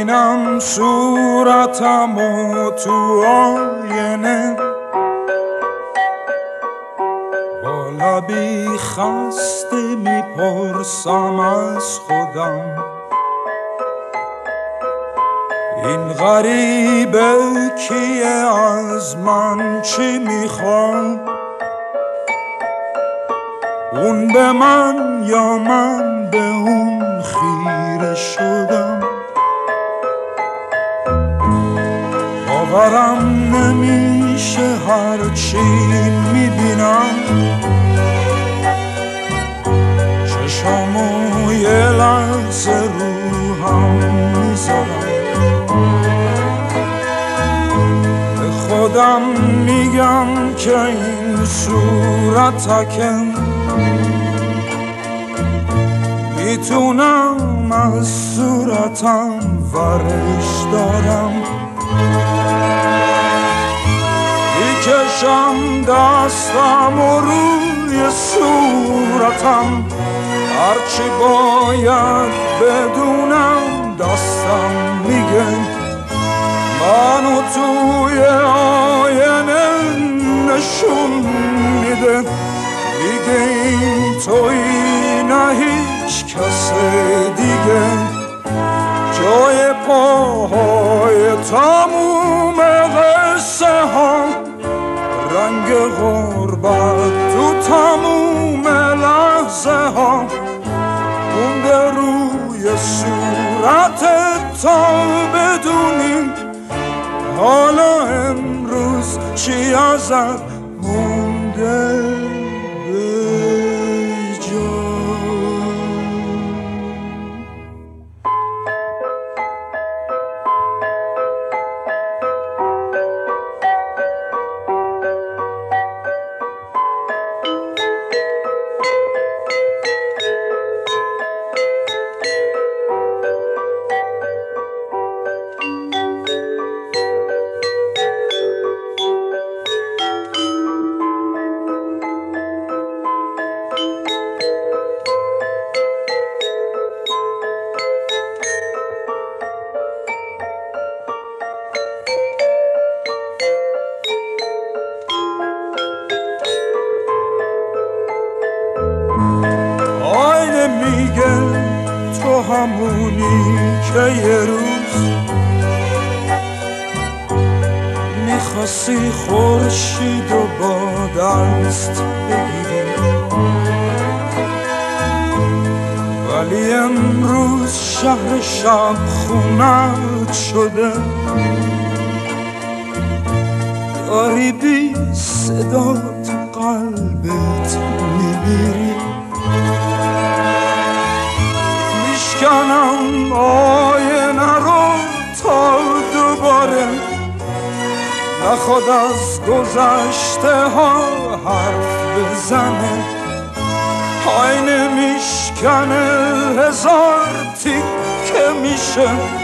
میبینم صورتم و تو آینه، با لبی خسته میپرسم از خودم این غریبه کیه، از من چی میخواد؟ اون به من یا من به اون خیره شدم. باورم نمیشه هرچی میبینم، چشامو یه لحظه رو هم میذارم، به خودم میگم که این صورتکم میتونم از صورتم ورش دارم، میکشم دستم و روی صورتم، هرچی باید بدونم دستم میگه منو توی آینه نشون میده، دیگه این تویی نه هیچ کس دیگه، جای پاهای تموم قصه ها، رنگ غربت تو تموم لحظه ها، مونده روی صورتت تا بدونی حالا امروز چی ازت مونده به جا. میگه تو همونی که یه روز میخواستی خورشید و با دست بگیری، ولی امروز شهر شب خونت شده، داری بی صدا تو قلبت میمیری، میشکنم آینه رو تا دوباره نخواد از گذشته ها حرف بزنه، آینه میشکنه هزار تیکه میشه،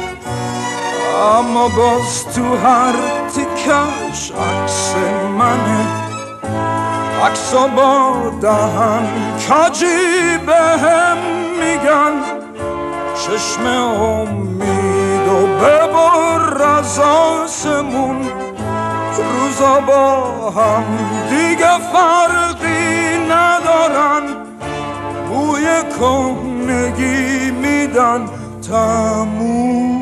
اما باز تو هر تیکش عکس منه، عکسا با دهن کجی بهم میگن چشم امید و ببر از آسمون، روزا با هم دیگه فرقی ندارن، بوی کهنگی میدن تموم